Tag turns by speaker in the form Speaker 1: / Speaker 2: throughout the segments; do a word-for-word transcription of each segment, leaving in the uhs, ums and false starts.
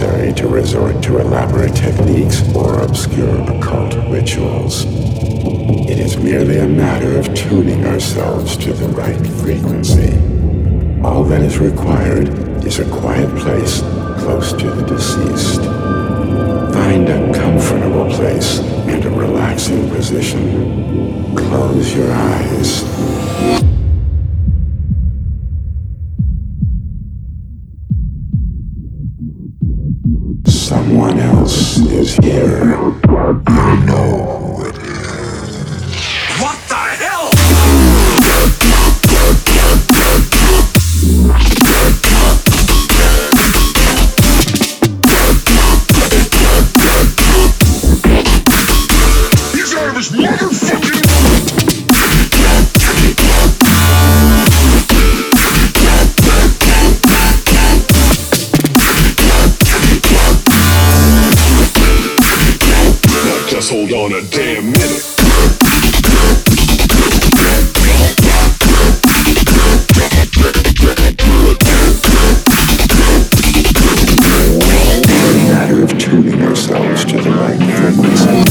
Speaker 1: necessary to resort to elaborate techniques or obscure occult rituals. It is merely a matter of tuning ourselves to the right frequency. All that is required is a quiet place close to the deceased. Find a comfortable place and a relaxing position. Close your eyes. Someone else is here. You know who it is.
Speaker 2: What the hell? These are this motherfucking... Just hold on a damn minute.
Speaker 1: A matter of tuning ourselves to the right frequency.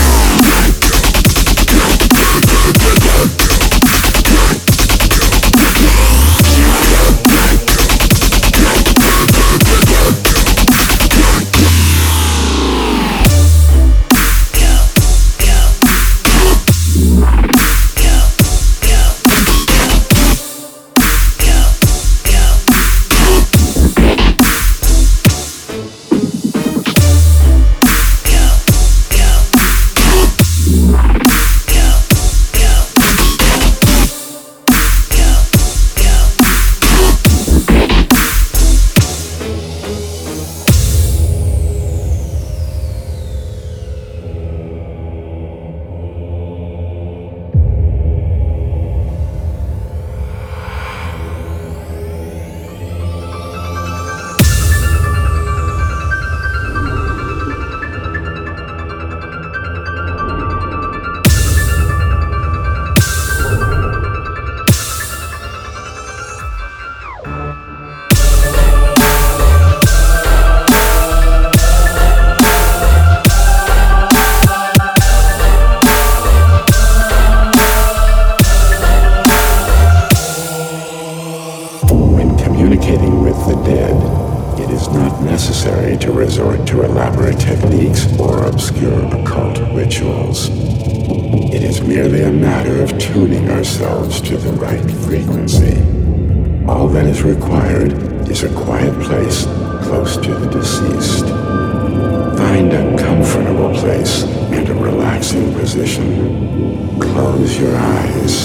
Speaker 1: Communicating with the dead, it is not necessary to resort to elaborate techniques or obscure occult rituals. It is merely a matter of tuning ourselves to the right frequency. All that is required is a quiet place close to the deceased. Find a comfortable place and a relaxing position. Close your eyes.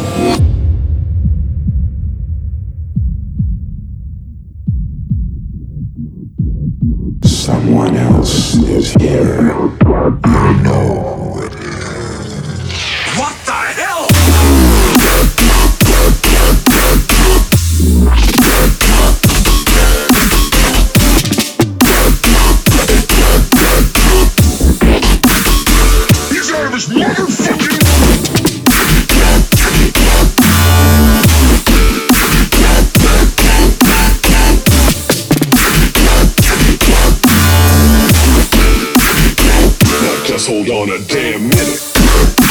Speaker 1: Someone else is here. You know who it is.
Speaker 2: What the hell? These are this motherfucking... Just hold on a damn minute.